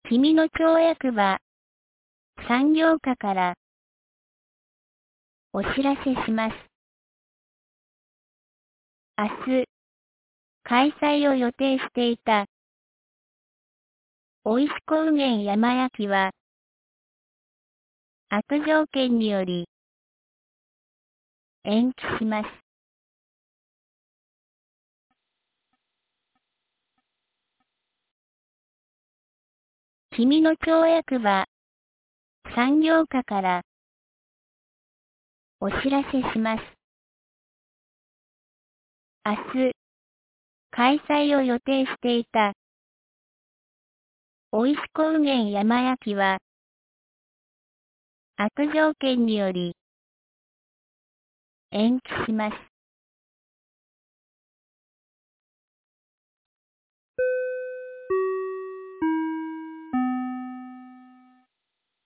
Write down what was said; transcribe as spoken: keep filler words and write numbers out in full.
君の跳躍は産業課からお知らせします。明日、開催を予定していたおいしこうげん山焼きは悪条件により延期します。君の跳躍は産業課からお知らせします。明日、開催を予定していたおいしこうげん山焼きは悪条件により延期します。